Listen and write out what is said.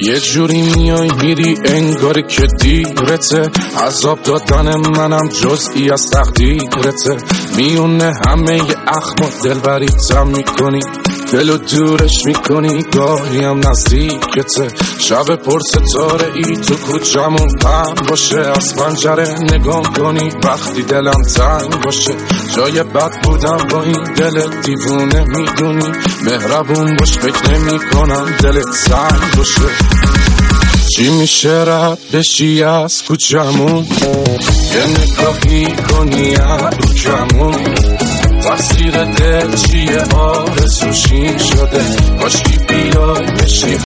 یه جوری میای میری انگاری که دیرته، عذاب دادن منم جزئی از تقدیرته. میونه همه ی اخم و دلبریتم میکنی، دلو دورش میکنی گاهی هم نزدیکته. شب پر ستاره ای تو کوچمون پهن باشه، از پنجره نگاه کنی وقتی دلم تنگ باشه. جای بد بودم با این دل دیوونه میدونی، مهربون باش فکر نمی کنم دلت سنگ باشه. چی میشه رد بشی از کوچمون، یه نگاهی کنی عروکمون. تقصیر دل چیه آرزوشی شده، کاشکی بیای بشی